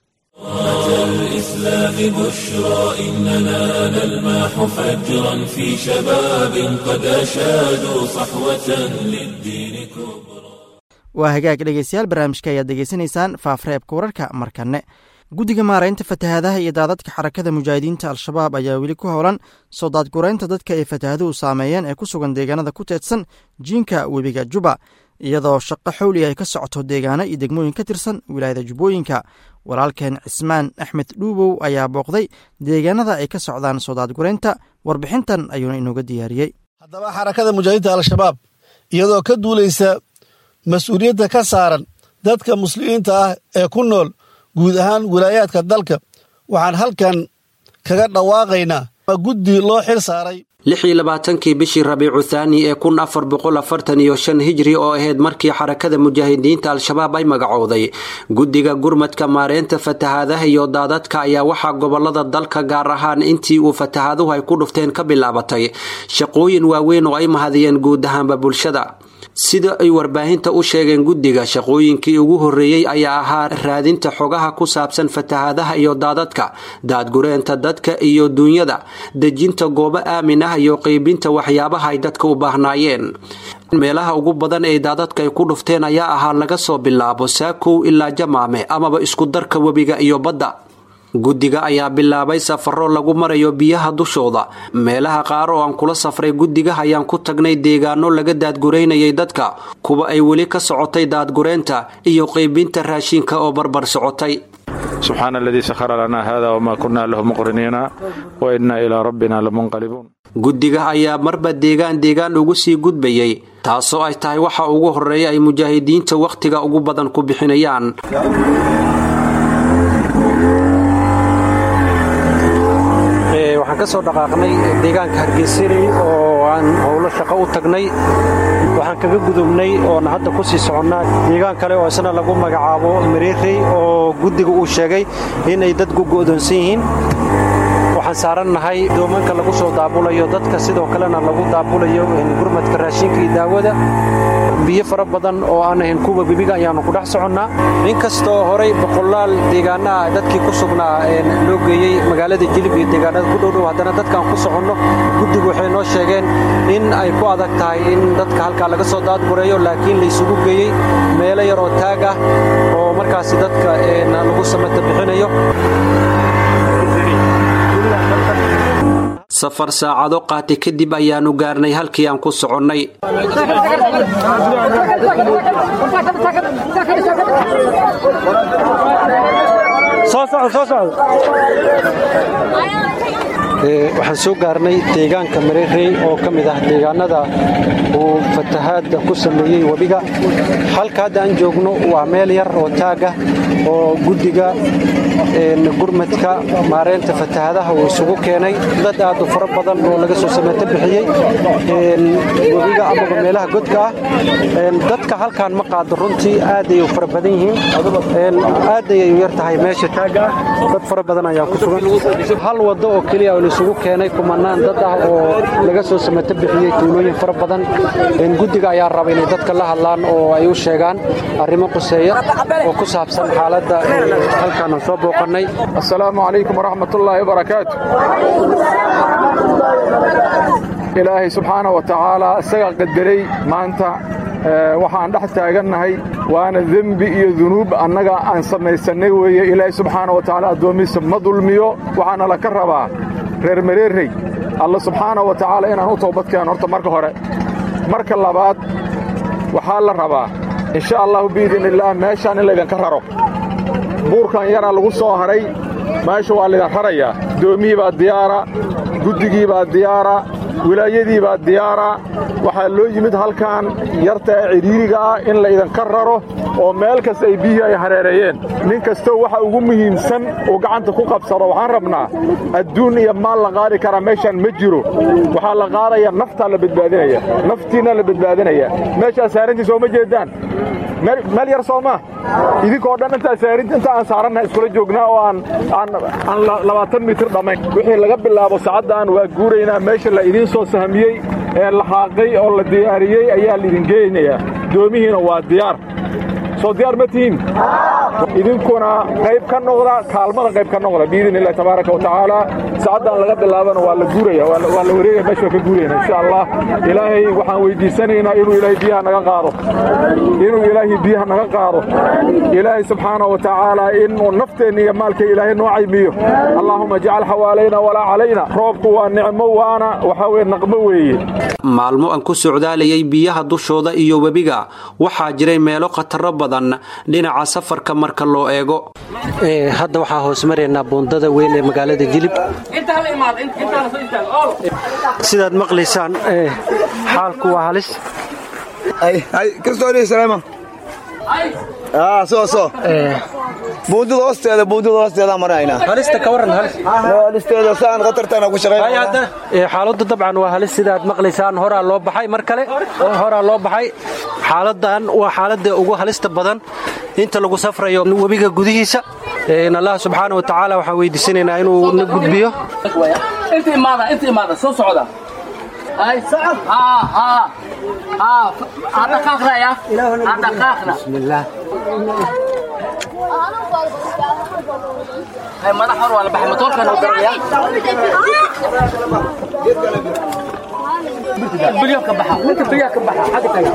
الإسلام بشرى إننا نلمح فجرا في شباب قد أشادوا صحوة للدين كبرى. waa hagaag dhegeystayaal barnaamijka ayaad degeysanaysaan faafreebka wararka markane guddiga maaraynta fatahaadaha iyo daadadka xarakada mujaahidiinta al-shabaab ayaa weli ku howlan soo daadguraynta dadka ay fatahaaduhu saameeyeen ee ku sugan deegaanada ku teedsan jiinka webiga juba iyadoo shaqo xowli ay ka socoto deegaano iyo degmooyin ka tirsan wilaayada jubbooyinka walaalkeen cismaan axmed dhuubow ayaa booqday deegaanada ay ka socdaan soo daadguraynta warbixintan ayuuna inooga diyaariyey haddaba xarakada mujaahidiinta al-shabaab iyadoo ka duulaysa mas-uuliyadda ka saaran dadka muslimiinta ah ee ku nool guud ahaan wilaayaadka dalka waxaan halkan kaga dhawaaqaynaa guddi loo xil saaray lix iyo labaatankii bishii rabiicu thaani ee kun afar boqol afartan iyo shan hijri oo ahayd markii xarakada mujaahidiinta al-shabaab ay magacowday guddiga gurmadka maareynta fatahaadaha iyo daadadka ayaa waxaa gobolada dalka gaar ahaan intii uu fatahaaduhu ay ku dhufteen ka bilaabatay shaqooyin waaweyn oo ay mahadiyeen guud ahaanba bulshada sida ay warbaahinta u sheegeen guddiga shaqooyinkii ugu horreeyey ayaa ahaa raadinta xogaha ku saabsan fatahaadaha iyo daadadka daadgureenta dadka iyo duunyada dejinta goobo aamin ah iyo qaybinta waxyaabaha ay dadka u baahnaayeen meelaha ugu badan ee daadadka ay ku dhufteen ayaa ahaa laga soo bilaabo saakow ilaa jamaame amaba isku darka webiga iyo badda guddiga ayaa bilaabay safaro lagu marayo biyaha dushooda meelaha qaar oo aan kula safray guddiga ayaan ku tagnay deegaano laga daadgureynayay dadka kuwa ay weli ka socotay daadgureenta iyo qaybinta raashinka oo barbar socotay subxaana aladii sakhara lanaa hada wamaa kunaa lahu muqriniina wa innaa ilaa rabbina lamunqalibuun guddiga ayaa marba deegaan deegaan ugu sii gudbayay taasoo ay tahay waxa ugu horreeya ay mujaahidiinta wakhtiga ugu badan ku bixinayaan waxaan ka soo dhaqaaqnay deegaanka hargeysari oo aan howlo shaqo u tagnay waxaan kaga gudubnay oon hadda ku sii soconnaa deegaan kale oo isna lagu magacaabo mareerey oo guddiga uu sheegay inay dad ku go'doonsan yihiin waxaan saarannahay doomanka lagu soo daabulayo dadka sidoo kalena lagu daabulayo gurmadka raashinka iyo daawada biyo fara badan oo aan ahayn kuwa webiga ayaanu ku dhex soconnaa inkastoo horey boqolaal deegaanaha dadkii ku sugnaa loo geeyey magaalada jilib iyo deegaanada ku dhowdhow haddana dadkaan ku soconno guddigu waxay noo sheegeen in ay ku adag tahay in dadka halkaa laga soo daadgureeyo laakiin laysugu geeyey meelo yar oo taag ah oo markaasi dadka lagu samata bixinayo safar saacado qaatay kadib ayaanu gaarnay halkii aan ku soconnay waxaan soo gaarnay deegaanka mareerey oo ka mid ah deegaanada uu fatahaadda ku sameeyey webiga halka hadda aan joogno waa meel yar oo taaga oo guddiga gurmadka maareynta fatahaadaha uu isugu keenay dad aad u fara badan oo laga soo sameeto bixiyey webiga amaba meelaha godka ah dadka halkaan ma qaado runtii aaday u fara badan yihiin aaday ay u yar tahay meesha taaga ah dad fara badan ayaa ku sugan hal waddo oo keliya oo isugu keenay kumanaan dad ah oo laga soo sameeto bixiyey tuulooyin fara badan guddiga ayaa raba inay dadka la hadlaan oo ay u sheegaan arrimo quseeya oo ku saabsan xaaladda halkaan soo booqannay assalaamu calaykum waraxmatullaahi wabarakaatu ilaahay subxaana wa tacaala isagaa qadaray maanta waxaan dhex taagannahay waana dembi iyo dunuub annaga aan samaysannay weeye ilaahay subxaana wa tacaala addoomihiisa ma dulmiyo waxaana la ka rabaa reer mareerey alla subxaana wa tacaala inaan u toobadkeeno horta marka hore marka labaad waxaa la rabaa insha allahu biidin illaah meeshaan in laydinka raro buurkan yaraa lagu soo haray meesha waa laydin rarayaa doomihii baa diyaara guddigii baa diyaara wilaayadii baa diyaara waxaa loo yimid halkan yarta ee cidhiiriga ah in la idinka raro oo meel kasta ay biyihii ay hareereeyeen nin kastoo waxa ugu muhiimsan uu gacanta ku qabsado waxaan rabnaa adduun iyo maal la qaadi karaa meeshaan ma jiro waxaa la qaadaya naftaa la badbaadinaya naftiina la badbaadinaya meeshaa saarantii sooma jeedaan meel yar sooma idinkoo dhan intaa saarinta inta aan saarannahay iskula joognaa oo aan aan aan labaatan mitir dhammayn wixii laga bilaabo saacaddan waa guuraynaa meesha la idiin soo sahmiyey ee la xaaqay oo la diyaariyey ayaa laidin geynayaa doomihiina waa diyaar soo diyaar ma tihiin idinkuna qayb ka noqda kaalmada qayb ka noqda biidin illahi tabaaraka wa tacaala saacaddan laga bilaabana waa la guuraya waa la wareegaya meesha waa ka guurayna insha allah ilaahay waxaan weydiisanaynaa inuu ilaahay biyaha naga qaado inuu ilaahay biyaha naga qaado ilaahay subxaanahu wa tacaala inuu nafteenna iyo maalka ilaahay noo caymiyo allaahuma jacalha xawaalayna walaa calayna roobku waa nicmo waana waxaa weye naqmo weeye maalmo aan ku socdaalayay biyaha dushooda iyo webiga waxaa jiray meelo khataro badan dhinaca safarka marka loo eego hadda waxaa hoos maraynaa buundada weyn ee magaalada jilib sidaad maqlaysaan xaalku waa halis buundada hoosteeda buundada hoosteeda marayna halista ka waran halis halisteeda saan qatartana ku shaqeynaa ee xaaladdu dabcan waa halis sidaad maqlaysaan horaa loo baxay mar kale horaa loo baxay xaaladan waa xaaladda ugu halista badan inta lagu safrayo webiga gudihiisa in Allah subhanahu wa ta'ala waxa weydiisanaynaa inuu na gudbiyo inta imaada inta imaada soo socda ay socod ha ha ha hada qaaqna ya hada qaaqna bismillah ay madax hor wala baxay motorka noo daraya bilyo ka baxa inta bilyo ka baxa xagga taga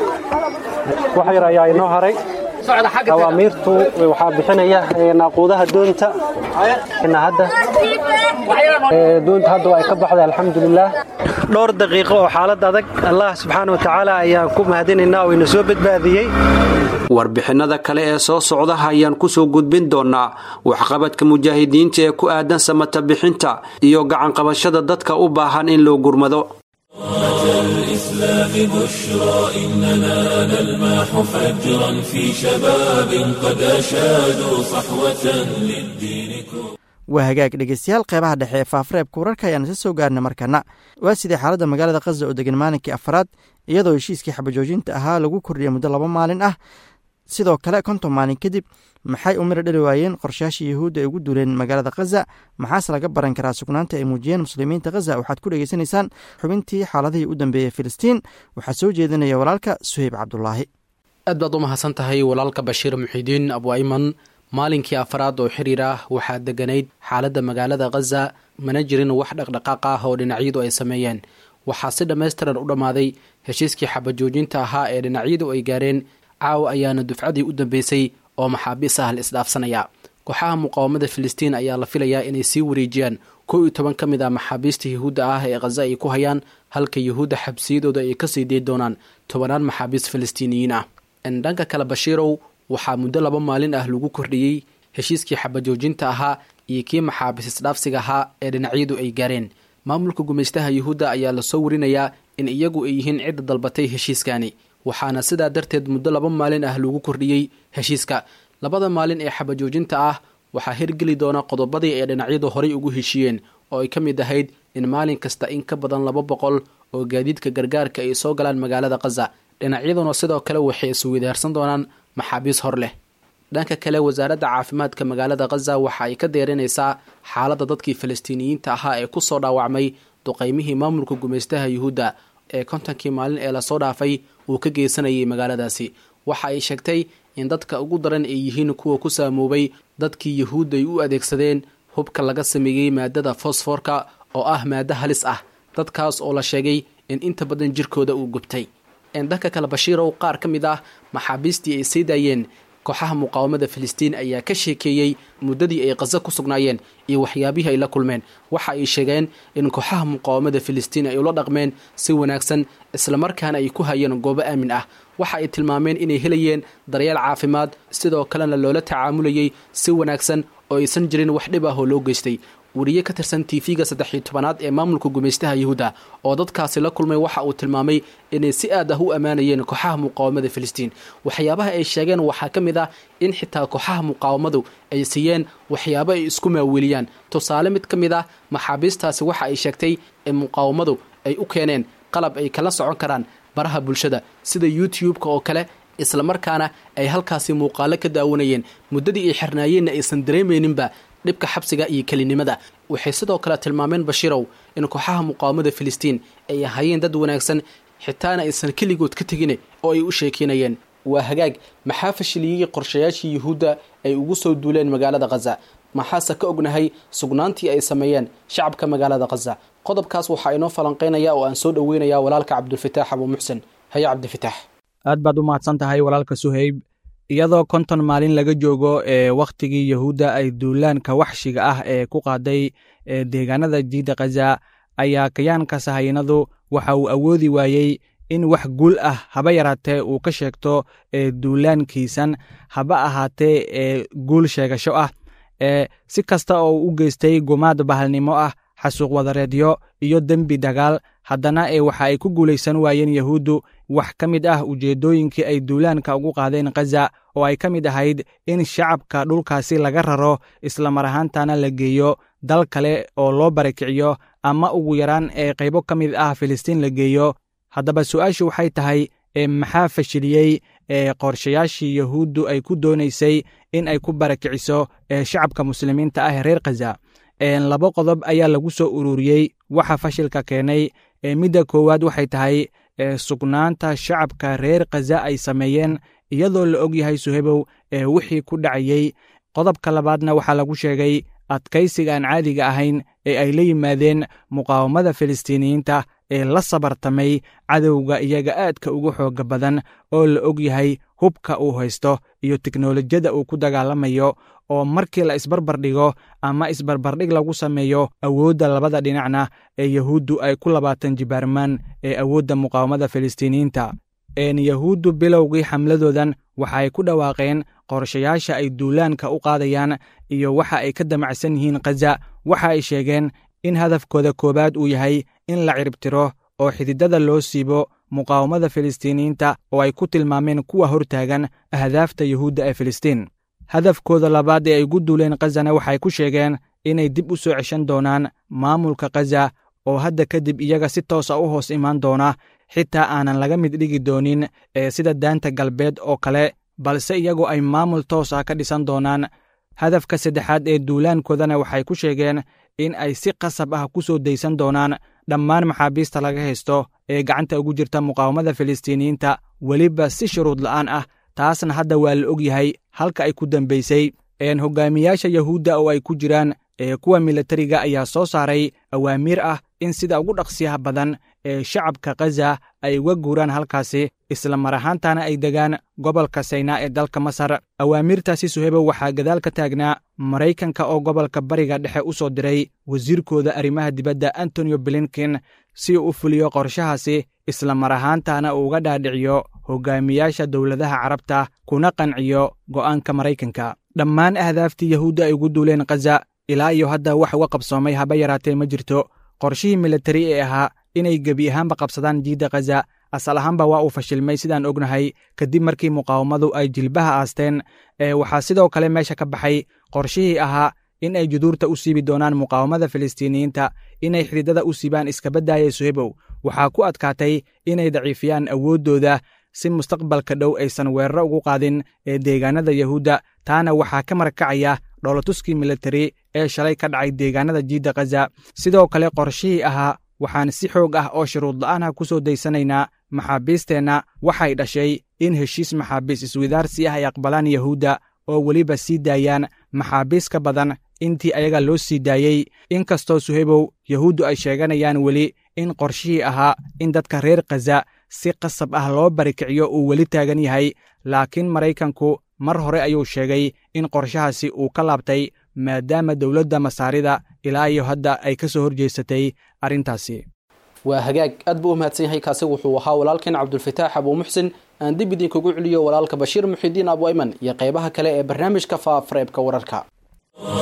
waxa yar ayaa inoo haray awaamiirtu waxaa bixinaya naaquudaha doonta ina hadda doonta hadda ay ka baxday alxamdulilah dhowr daqiiqo oo xaalad adag allah subxaana wa tacaala ayaan ku mahadinaynaa oo ina soo badbaadiyey warbixinada kale ee soo socda ayaan ku soo gudbin doonaa waxqabadka mujaahidiinta ee ku aadan samata bixinta iyo gacan qabashada dadka u baahan in loo gurmado الإسلام بشرى إننا نلمح فجرا في شباب قد أشادوا صحوة للدين كبرى waa hagaag dhegeystayaal qeybaha dhexe ee faafareebka wararka ayaan isa soo gaarnay markana waa sidii xaaladda magaalada khaza oo degan maalinkii afaraad iyadoo heshiiskii xabajoojinta ahaa lagu kordhiyay muddo laba maalin ah sidoo kale konton maalin kadib maxay u miro dhali waayeen qorshayaashii yuhuudda ay ugu duuleen magaalada khaza maxaase laga baran karaa sugnaanta ay muujiyeen muslimiinta khaza waxaad ku dhegeysanaysaan xubintii xaaladihii u dambeeyey filistiin waxaa soo jeedinaya walaalka suheyb cabdulaahi aad baad u mahadsan tahay walaalka bashiir muxiidiin abu ayman maalinkii afaraad oo xiriir ah waxaa deganayd xaaladda magaalada khaza mana jirin wax dhaqdhaqaaq ah oo dhinacyadu ay sameeyeen waxaa si dhammaystiran u dhammaaday heshiiskii xabajoojinta ahaa ee dhinacyadu ay gaareen caawa ayaana dufcadii u dambeysay oo maxaabiis ah la isdhaafsanaya kooxaha muqaawamada filistiin ayaa la filayaa inay sii wareejiyaan kow iyo toban ka mid ah maxaabiista yuhuudda ah ee khaza ay ku hayaan halka yuhuudda xabsiyadooda ay kasii dee doonaan tobanaan maxaabiis filistiiniyiin ah dhanka kale bashiirow waxaa muddo laba maalin ah lagu kordhiyey heshiiskii xabajoojinta ahaa iyo kii maxaabiis isdhaafsiga ahaa ee dhinacyadu ay gaareen maamulka gumaystaha yuhuudda ayaa lasoo warinayaa in iyagu ay yihiin cidda dalbatay heshiiskani waxaana sidaa darteed muddo laba maalin ah lagu kordhiyey heshiiska labada maalin ee xabajoojinta ah waxaa hirgeli doona qodobadii ay dhinacyadu horay ugu heshiiyeen oo ay ka mid ahayd in maalin kasta in ka badan laba boqol oo gaadiidka gargaarka ay soo galaan magaalada khaza dhinacyaduna sidoo kale waxay isweydaarsan doonaan maxaabiis hor leh dhanka kale wasaaradda caafimaadka magaalada khaza waxa ay ka deerinaysaa xaaladda dadkii falastiiniyiinta ahaa ee kusoo dhaawacmay duqaymihii maamulka gumaystaha yuhuudda ee kontonkii maalin ee lasoo dhaafay uu ka geysanayay magaaladaasi waxa ay sheegtay in dadka ugu daran ay yihiin kuwa ku saamoobay dadkii yuhuudda ay u adeegsadeen hubka laga sameeyey maadada fosforka oo ah maado halis ah dadkaas oo la sheegay in inta badan jirkooda uu gubtay dhanka kale bashiirow qaar ka mid ah maxaabiistii ay sii daayeen kooxaha muqaawamada filistiin ayaa ka sheekeeyey muddadii ay khaza ku sugnaayeen iyo waxyaabihii ay la kulmeen waxa ay sheegeen in kooxaha muqaawamada filistiin ay ula dhaqmeen si wanaagsan islamarkaana ay ku hayeen goobo aamin ah waxa ay tilmaameen inay helayeen daryeel caafimaad sidoo kalena loola tacaamulayay si wanaagsan oo aysan jirin wax dhib ah oo loo geystay wariye ka tirsan tv-ga saddex iyo tobanaad ee maamulka gumaystaha yuhuudda oo dadkaasi la kulmay waxa uu tilmaamay inay si aad ah u ammaanayeen kooxaha muqaawamada filistiin waxyaabaha ay sheegeen waxaa ka mid ah in xitaa kooxaha muqaawamadu ay siiyeen waxyaabo ay isku maaweeliyaan tusaale mid ka mid ah maxaabiistaasi waxa ay sheegtay in muqaawamadu ay u keeneen qalab ay kala socon karaan baraha bulshada sida youtube-ka oo kale isla markaana ay halkaasi muuqaalo ka daawanayeen muddadii ay xirnaayeenna aysan dareemayninba dhibka xabsiga iyo kelinimada waxay sidoo kale tilmaameen bashiirow in kooxaha muqaawamada filistiin ay ahaayeen dad wanaagsan xitaana aysan keligood ka tegin oo ay u sheekeynayeen waa hagaag maxaa fashiliyey qorshayaashii yuhuudda ay ugu soo duuleen magaalada khaza maxaase ka ognahay sugnaantii ay sameeyeen shacabka magaalada khaza qodobkaas waxaa inoo falanqeynaya oo aan soo dhoweynayaa walaalka cabdulfataax abuu muxsen haye cabdifitaax aad baad u mahadsan tahay walaalka suhayb iyadoo konton maalin laga joogo ee wakhtigii yuhuudda ay duulaanka waxshiga ah ee ku qaaday deegaanada jiida khaza ayaa kayaanka sahayanadu waxa uu awoodi waayey in wax guul ah haba yaraatee uu ka sheegto duulaankiisan haba ahaatee ee guul sheegasho ah ee si kasta oo uu u geystay gumaad bahalnimo ah xasuuq wadareedyo iyo dembi dagaal haddana ee waxa ay ku guulaysan waayeen yahuuddu wax ka mid ah ujeeddooyinkii ay duulaanka ugu qaadeen khaza oo ay ka mid ahayd in shacabka dhulkaasi laga raro isla mar ahaantana la geeyo dal kale oo loo barakiciyo ama ugu yaraan ee qaybo ka mid ah filistiin la geeyo haddaba su-aashu waxay tahay ee maxaa fashiliyey ee qorshayaashii yahuuddu ay ku doonaysay in ay ku barakiciso ee shacabka muslimiinta ah ee reer khaza laba qodob ayaa lagu soo ururiyey waxa fashilka keenay midda koowaad waxay tahay sugnaanta shacabka reer khaza ay sameeyeen iyadoo la og yahay suhebow ee wixii ku dhacayey qodobka labaadna waxaa lagu sheegay adkaysiga aan caadiga ahayn ee ay la yimaadeen muqaawamada filistiiniyiinta ee la sabartamay cadowga iyaga aadka ugu xooga badan oo la og yahay hubka uu haysto iyo teknolojiyada uu ku dagaalamayo oo markii la isbarbar dhigo ama isbarbardhig lagu sameeyo awoodda labada dhinacna ee yahuuddu ay ku labaatan jibaarmaan ee awoodda muqaawamada filistiiniyiinta een yahuuddu bilowgii xamladoodan waxa ay ku dhawaaqeen qorshayaasha ay duulaanka u qaadayaan iyo waxa ay ka damacsan yihiin khaza waxa ay sheegeen in hadafkooda koowaad uu yahay in la ciribtiro oo xididada loo siibo muqaawamada filistiiniyiinta oo ay ku tilmaameen kuwa hortaagan ahdaafta yuhuudda ee filistiin hadafkooda labaad ee ay gu duuleen khazana waxay ku sheegeen inay dib u soo ceshan doonaan maamulka khaza oo hadda kadib iyaga si toosa u hoos imaan doona xitaa aanan laga mid dhigi doonin ee sida daanta galbeed oo kale balse iyagu ay maamul toos ah ka dhisan doonaan hadafka saddexaad ee duulaankoodana waxay ku sheegeen in ay si qasab ah ku soo daysan doonaan dhammaan maxaabiista laga haysto ee gacanta ugu jirta muqaawamada filistiiniyiinta weliba si shuruud la'aan ah taasna hadda waa la og yahay halka ay ku dambaysay een hogaamiyaasha yahuudda oo ay ku jiraan ee kuwa milatariga ayaa soo saaray awaamiir ah in sida ugu dhaqsiyaha badan ee shacabka khaza ay uga guuraan halkaasi isla mar ahaantana ay degaan gobolka saynaa ee dalka masar awaamiirtaasi suhebo waxaa gadaal ka taagnaa maraykanka oo gobolka bariga dhexe u soo diray wasiirkooda arrimaha dibadda antonio blinken si uu u fuliyo qorshahaasi isla mar ahaantana uu uga dhaadhiciyo hogaamiyaasha dowladaha carabta kuna qanciyo go'aanka maraykanka dhammaan ahdaaftii yahuudda ay ugu duuleen khaza ilaa iyo hadda wax uga qabsoomay haba yaraatee ma jirto qorshihii militari ee ahaa inay gebi ahaanba qabsadaan jiidda khaza asal ahaanba waa uu fashilmay sidaan ognahay kadib markii muqaawamadu ay jilbaha aasteen ee waxaa sidoo kale meesha ka baxay qorshihii ahaa in ay juduurta u siibi doonaan muqaawamada filistiiniyiinta inay xididada u siibaan iskabaddaaya suhebow waxaa ku adkaatay inay daciifiyaan awooddooda si mustaqbalka dhow aysan weeraro ugu qaadin ee deegaanada yahuudda taana waxaa ka marakacaya dhoolatuskii militari ee shalay ka dhacay deegaanada jiidda khaza sidoo kale qorshihii ahaa waxaan si xoog ah oo shuruud la'aanha ku soo daysanaynaa maxaabiisteenna waxay dhashay in heshiis maxaabiis iswidaarsi ah ay aqbalaan yahuudda oo weliba sii daayaan maxaabiis ka badan intii ayaga loo sii daayey inkastoo suhebow yahuuddu ay sheeganayaan weli in qorshihii ahaa in dadka reer khaza si qasab ah loo barikiciyo uu weli taagan yahay laakiin maraykanku mar hore ayuu sheegay in qorshahaasi uu ka laabtay maadaama dowladda masaarida ilaa iyo hadda ay ka soo horjeesatay arrintaasi waa hagaag aad buu u mahadsan yahay kaasi wuxuu ahaa walaalkeen cabdulfataax abuu muxsin aan dib idinkugu celiyo walaalka bashiir muxidiin abu ayman iyo qaybaha kale ee barnaamijka faafareebka wararka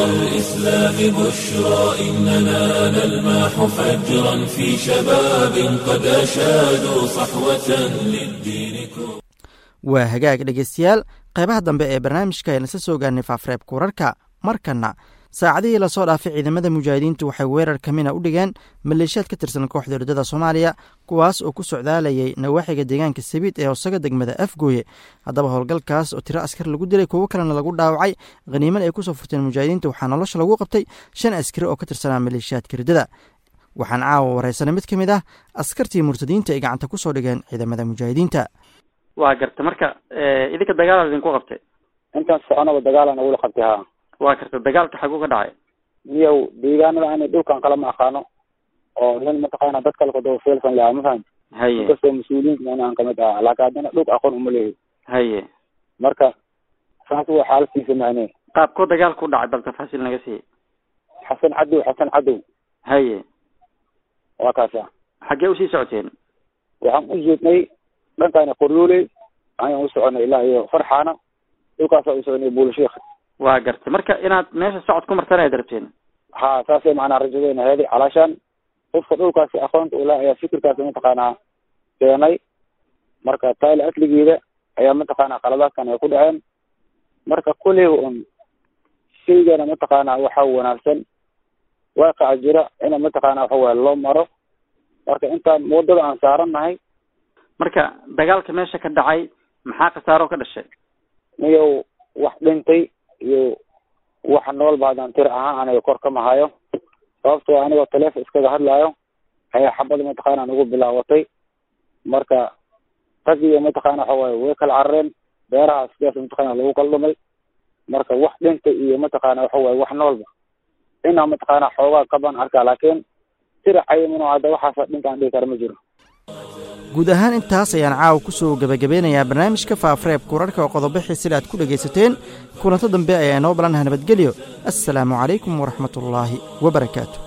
الإسلام بشرى إننا نلمح فجرا في شباب قد أشادوا صحوة للدين كبرى. waa hagaag dhegaystayaal qaybaha dambe ee barnaamijka ayaan isla soo gaarnay faafareebka wararka markana saacadihii lasoo dhaafay ciidamada mujaahidiintu waxay weerar kamina u dhigeen maleeshiyaad ka tirsan kooxda ridada soomaaliya kuwaas oo ku socdaalayay nawaaxiga deegaanka sabiid ee hoosaga degmada afgooye haddaba howlgalkaas oo tiro askar lagu dilay kuwo kalena lagu dhaawacay khaniimad ay kusoo furteen mujaahidiinta waxaa nolosha lagu qabtay shan askari oo ka tirsanaa maleeshiyaadka ridada waxaan caawa wareysanay mid ka mid ah askartii murtadiinta ay gacanta kusoo dhigeen ciidamada mujaahidiinta. waa garta marka idinka dagaal idinku qabtay intaan soconaba dagaalan ugula qabtay ha waa garta dagaalka xaguu ka dhacay miyow deegaanada aan dhulkan kala ma aqaano oo nin mataqaana dad kale kodoo feelsan lahaa ma fahan haye kasoo mas-uuliyiinta aan kamid ah laakiin haddana dhulka aqoon uma leeyahay haye marka saas waa xaalkiisa macnee qaabkoo dagaalku u dhacay bal tafaasiil naga sii xasan cadow xasan cadow haye waa kaasa xaggee usii socoteen waxaan u jeednay dhankaana qoryooley ayaan u soconay ilaa iyo farxaana dhulkaasa u soconay buulasheekh waa gartay marka inaad meesha socod ku martan ayaad rabteen ha saasay macnaa rajadeena heeday calaashaan qofka dhulkaasi aqoonta ula ayaa fikirkaasi mataqaanaa keenay marka taayla asligeeda ayaa mataqaanaa qaladaadkan ay ku dhaceen marka kulliba un shaygana mataqaanaa waxaa wanaagsan waaqaca jira ina mataqaanaa waxa waye loo maro marka intaan wadada aan saarannahay marka dagaalka meesha ka dhacay maxaa khasaaro ka dhashay miyow wax dhintay iyo wax noolba haddaan tir ahaan aniga kor kama hayo sababtoo anigoo taleefon iskaga hadlaayo ayaa xabada mataqaana nagu bilaabatay marka rag iyo mataqaana waxa waaye way kala carareen beeraha sidaas mataqaana lagu kaldhumay marka wax dhintay iyo mataqaana waxa waaye wax noolba inaa mataqaana xoogaa kaban arkaa laakiin tira cayimino hadda waxaasa dhintaan dhihi kara ma jiro. guud ahaan intaas ayaan caawa ku soo gebagabeynayaa barnaamijka faafareebka wararka oo qodobixii sida aad ku dhegaysateen kulanto dambe ayaa inoo balanaha nabadgelyo assalaamu calaykum waraxmatullaahi wabarakaatu.